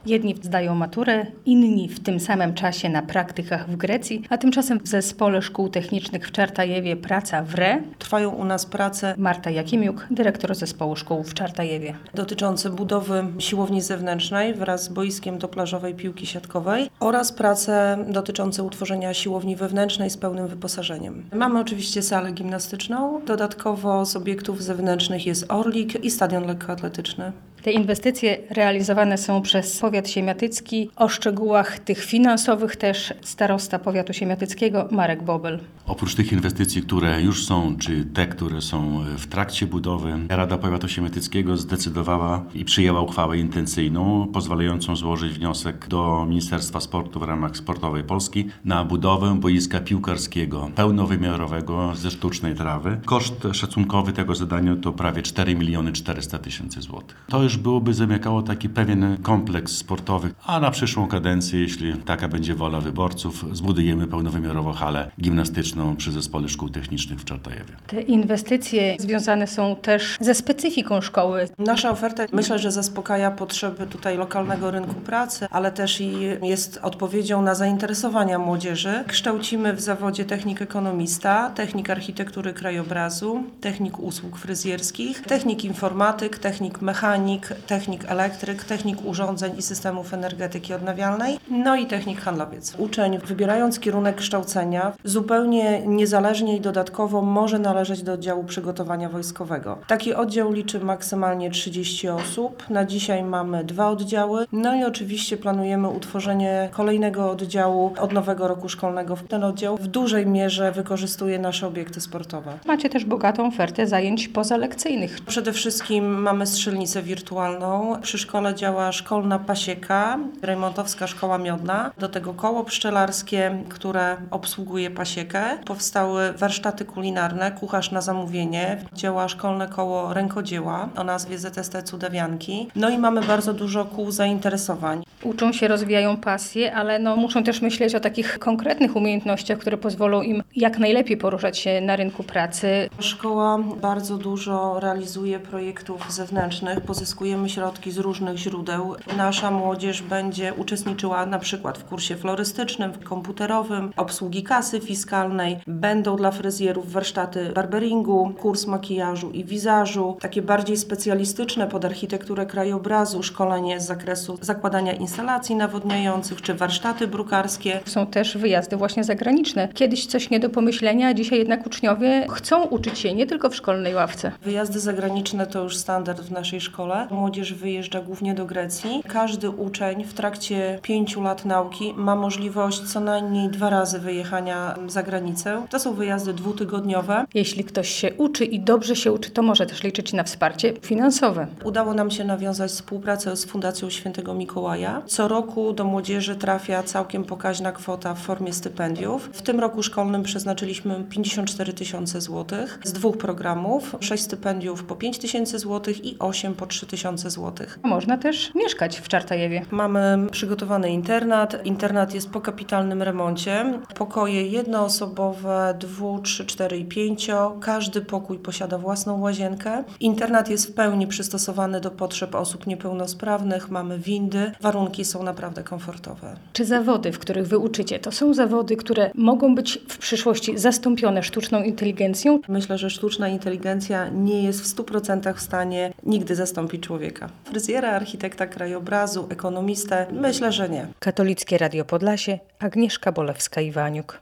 Jedni zdają maturę, inni w tym samym czasie na praktykach w Grecji, a tymczasem w Zespole Szkół Technicznych w Czartajewie praca w RE. Trwają u nas prace Marta Jakimiuk, dyrektor Zespołu Szkół w Czartajewie. dotyczące budowy siłowni zewnętrznej wraz z boiskiem do plażowej piłki siatkowej oraz prace dotyczące utworzenia siłowni wewnętrznej z pełnym wyposażeniem. Mamy oczywiście salę gimnastyczną, dodatkowo z obiektów zewnętrznych jest Orlik i stadion lekkoatletyczny. Te inwestycje realizowane są przez powiat siemiatycki. O szczegółach tych finansowych też starosta powiatu siemiatyckiego Marek Bobel. Oprócz tych inwestycji, które już są, czy te, które są w trakcie budowy, Rada Powiatu Siemiatyckiego zdecydowała i przyjęła uchwałę intencyjną, pozwalającą złożyć wniosek do Ministerstwa Sportu w ramach Sportowej Polski na budowę boiska piłkarskiego pełnowymiarowego ze sztucznej trawy. Koszt szacunkowy tego zadania to prawie 4 400 000 złotych. To już byłoby zamykało taki pewien kompleks sportowy, a na przyszłą kadencję, jeśli taka będzie wola wyborców, zbudujemy pełnowymiarową halę gimnastyczną przy Zespole Szkół Technicznych w Czartajewie. Te inwestycje związane są też ze specyfiką szkoły. Nasza oferta myślę, że zaspokaja potrzeby tutaj lokalnego rynku pracy, ale też i jest odpowiedzią na zainteresowania młodzieży. Kształcimy w zawodzie technik ekonomista, technik architektury krajobrazu, technik usług fryzjerskich, technik informatyk, technik mechanik, technik elektryk, technik urządzeń i systemów energetyki odnawialnej, no i technik handlowiec. Uczeń, wybierając kierunek kształcenia, zupełnie niezależnie i dodatkowo może należeć do oddziału przygotowania wojskowego. Taki oddział liczy maksymalnie 30 osób. Na dzisiaj mamy 2 oddziały, no i oczywiście planujemy utworzenie kolejnego oddziału od nowego roku szkolnego. Ten oddział w dużej mierze wykorzystuje nasze obiekty sportowe. Macie też bogatą ofertę zajęć pozalekcyjnych. Przede wszystkim mamy strzelnicę wirtualną. Przy szkole działa szkolna pasieka, remontowska szkoła miodna. Do tego koło pszczelarskie, które obsługuje pasiekę. Powstały warsztaty kulinarne, kucharz na zamówienie. Działa szkolne koło rękodzieła o nazwie ZST Cudawianki. No i mamy bardzo dużo kół zainteresowań. Uczą się, rozwijają pasje, ale muszą też myśleć o takich konkretnych umiejętnościach, które pozwolą im jak najlepiej poruszać się na rynku pracy. Szkoła bardzo dużo realizuje projektów zewnętrznych. Pozyskujemy środki z różnych źródeł. Nasza młodzież będzie uczestniczyła na przykład w kursie florystycznym, komputerowym, obsługi kasy fiskalnej. Będą dla fryzjerów warsztaty barberingu, kurs makijażu i wizażu. Takie bardziej specjalistyczne pod architekturę krajobrazu, szkolenie z zakresu zakładania instalacji nawodniających czy warsztaty brukarskie. Są też wyjazdy właśnie zagraniczne. Kiedyś coś nie do pomyślenia, a dzisiaj jednak uczniowie chcą uczyć się nie tylko w szkolnej ławce. Wyjazdy zagraniczne to już standard w naszej szkole. Młodzież wyjeżdża głównie do Grecji. Każdy uczeń w trakcie 5 lat nauki ma możliwość co najmniej 2 razy wyjechania za granicę. To są wyjazdy 2-tygodniowe. Jeśli ktoś się uczy i dobrze się uczy, to może też liczyć na wsparcie finansowe. Udało nam się nawiązać współpracę z Fundacją Świętego Mikołaja. Co roku do młodzieży trafia całkiem pokaźna kwota w formie stypendiów. W tym roku szkolnym przeznaczyliśmy 54 000 złotych z 2 programów, 6 stypendiów po 5 000 złotych i 8 po 3 000 złotych. Można też mieszkać w Czartajewie. Mamy przygotowany internat. Internat jest po kapitalnym remoncie. Pokoje jednoosobowe, 2, 3, 4 i 5. Każdy pokój posiada własną łazienkę. Internat jest w pełni przystosowany do potrzeb osób niepełnosprawnych. Mamy windy. Warunki są naprawdę komfortowe. Czy zawody, w których wy uczycie, to są zawody, które mogą być w przyszłości zastąpione sztuczną inteligencją? Myślę, że sztuczna inteligencja nie jest w 100% w stanie nigdy zastąpić człowieka. Fryzjera, architekta krajobrazu, ekonomistę? Myślę, że nie. Katolickie Radio Podlasie, Agnieszka Bolewska-Iwaniuk.